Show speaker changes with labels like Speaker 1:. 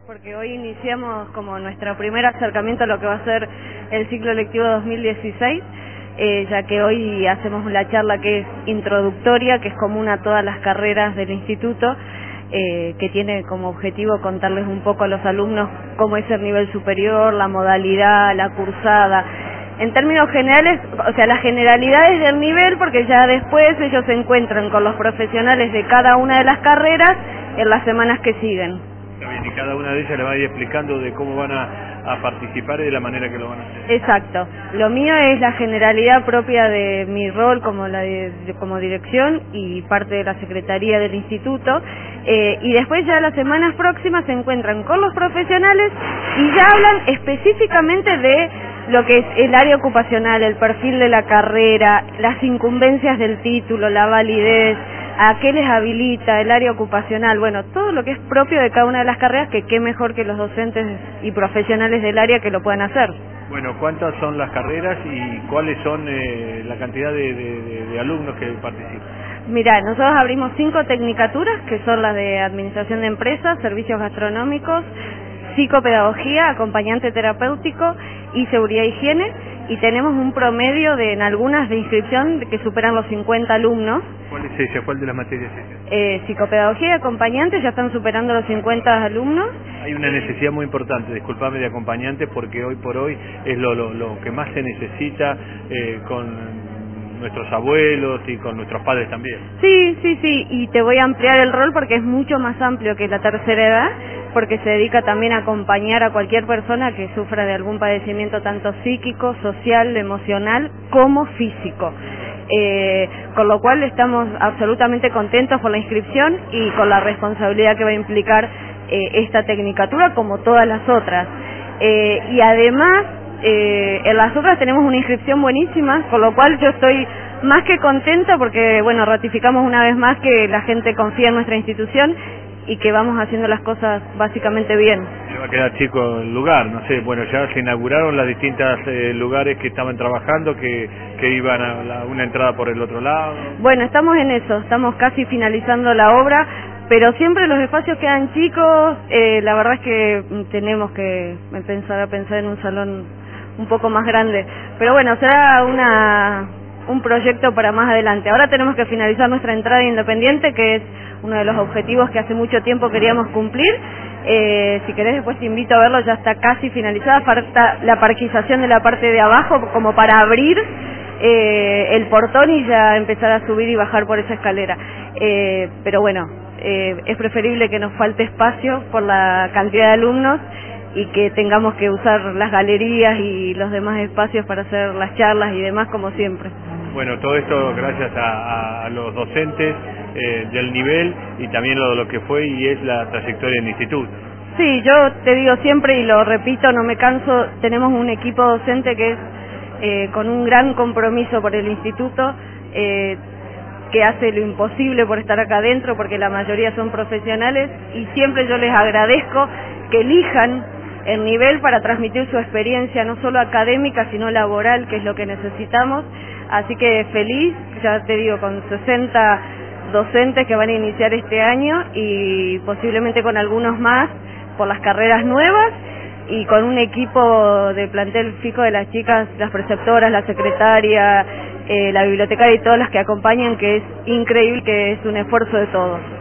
Speaker 1: Porque hoy iniciamos como nuestro primer acercamiento a lo que va a ser el ciclo lectivo 2016, ya que hoy hacemos la charla que es introductoria, que es común a todas las carreras del instituto, que tiene como objetivo contarles un poco a los alumnos cómo es el nivel superior, la modalidad, la cursada. En términos generales, o sea, las generalidades del nivel, porque ya después ellos se encuentran con los profesionales de cada una de las carreras en las semanas que siguen.
Speaker 2: Está bien, y cada una de ellas le va a ir explicando de cómo van a participar y de la manera que lo van a hacer.
Speaker 1: Exacto. Lo mío es la generalidad propia de mi rol como como dirección y parte de la secretaría del instituto, y después ya las semanas próximas se encuentran con los profesionales y ya hablan específicamente de lo que es el área ocupacional, el perfil de la carrera, las incumbencias del título, la validez, a qué les habilita el área ocupacional, bueno, todo lo que es propio de cada una de las carreras, que qué mejor que los docentes y profesionales del área que lo puedan hacer.
Speaker 2: Bueno, ¿cuántas son las carreras y cuáles son la cantidad de alumnos que participan?
Speaker 1: Mirá, nosotros abrimos 5 tecnicaturas, que son las de Administración de Empresas, Servicios Gastronómicos, Psicopedagogía, Acompañante Terapéutico y Seguridad e Higiene, y tenemos un promedio en algunas de inscripción que superan los 50 alumnos.
Speaker 2: ¿Cuál es ella? ¿Cuál de las materias es esa?
Speaker 1: Psicopedagogía y acompañantes ya están superando los 50 alumnos.
Speaker 2: Hay una necesidad muy importante, disculpame, de acompañantes, porque hoy por hoy es lo que más se necesita con nuestros abuelos y con nuestros padres también.
Speaker 1: Sí, y te voy a ampliar el rol porque es mucho más amplio que la tercera edad, porque se dedica también a acompañar a cualquier persona que sufra de algún padecimiento tanto psíquico, social, emocional como físico. Con lo cual estamos absolutamente contentos por la inscripción y con la responsabilidad que va a implicar esta tecnicatura como todas las otras. Y además en las otras tenemos una inscripción buenísima, con lo cual yo estoy más que contenta porque, bueno, ratificamos una vez más que la gente confía en nuestra institución y que vamos haciendo las cosas básicamente bien.
Speaker 2: Se va a quedar chico el lugar, no sé, bueno, ya se inauguraron las distintas lugares que estaban trabajando, que iban a una entrada por el otro lado.
Speaker 1: Bueno, estamos en eso, estamos casi finalizando la obra, pero siempre los espacios quedan chicos, la verdad es que tenemos que empezar a pensar en un salón un poco más grande, pero bueno, será un proyecto para más adelante. Ahora tenemos que finalizar nuestra entrada independiente, que es uno de los objetivos que hace mucho tiempo queríamos cumplir. Si querés después te invito a verlo, ya está casi finalizada, falta la parquización de la parte de abajo como para abrir el portón y ya empezar a subir y bajar por esa escalera. Pero bueno, es preferible que nos falte espacio por la cantidad de alumnos y que tengamos que usar las galerías y los demás espacios para hacer las charlas y demás como siempre.
Speaker 2: Bueno, todo esto gracias a los docentes del nivel y también lo que fue y es la trayectoria del instituto.
Speaker 1: Sí, yo te digo siempre y lo repito, no me canso, tenemos un equipo docente que es con un gran compromiso por el instituto, que hace lo imposible por estar acá adentro, porque la mayoría son profesionales y siempre yo les agradezco que elijan el nivel para transmitir su experiencia, no solo académica, sino laboral, que es lo que necesitamos. Así que feliz, ya te digo, con 60 docentes que van a iniciar este año y posiblemente con algunos más por las carreras nuevas y con un equipo de plantel fijo de las chicas, las preceptoras, la secretaria, la bibliotecaria y todas las que acompañan, que es increíble, que es un esfuerzo de todos.